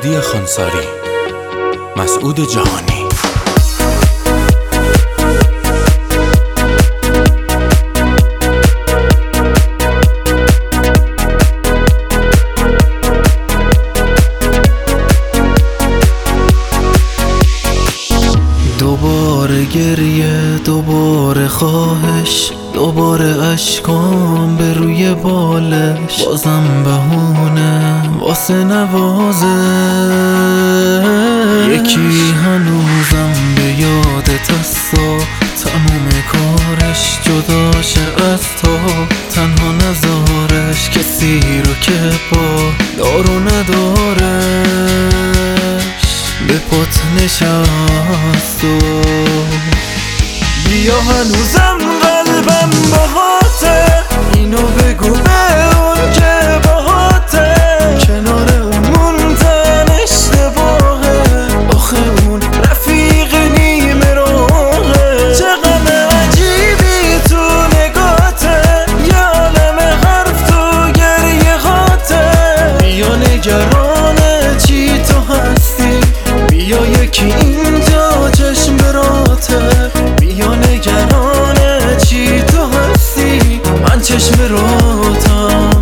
هادی خانساری، مسعود جهانی. دوباره گریه، دوباره خواهش، دوباره اشکام به روی بالش، بازم بهونه واسه نوازش. یکی هنوزم به یادت هستا، تموم کارش جداشه از تو، تنها نذارش کسی رو که با دارو ندارش. به پات نشست و بیا هنوزم قلبم باهاته، اینو بگو به اون که باهاته، کنار اون موندن اشتباهه، آخه اون رفیق نیمه راهه. چه غم عجیبی تو نگاته، یه عالم حرف تو گریه هاته. بیا نگرانه چی تو هستی، بیا یکی اینجا چشم براته. بیا نگرانه چی تو هستی، من چشم براتم.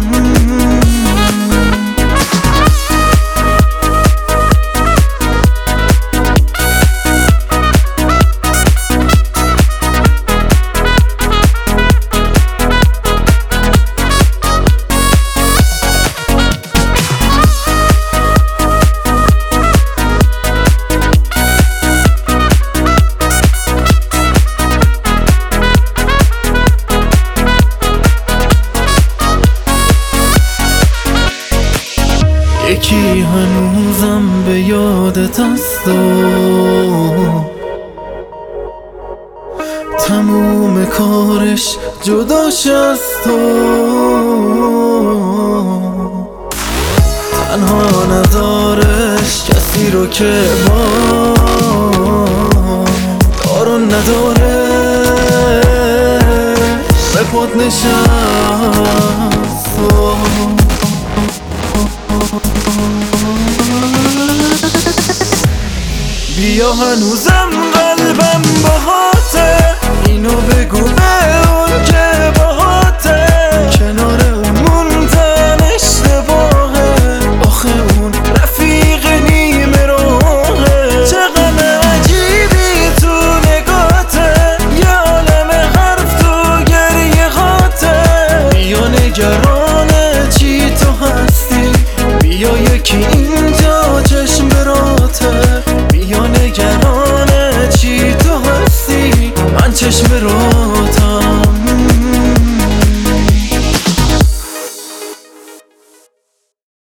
یکی هنوزم به یادت هست و تموم کارش جداش از تو، تنها ندارش کسی رو که با دارو ندارش. به پات نشست و بیا هنوزم قلبم باهاته، اینو بگو به اون که باهاته، کنار اون موندن اشتباهه، آخه اون رفیق نیمه راهه. چه غم عجیبی تو نگاته، یه عالم حرف تو گریه هاته. بیا نگرانه چی تو هستی، بیا یکی اینجا چشم براته. بیا نگرانه چی تو هستی، من چشم براته.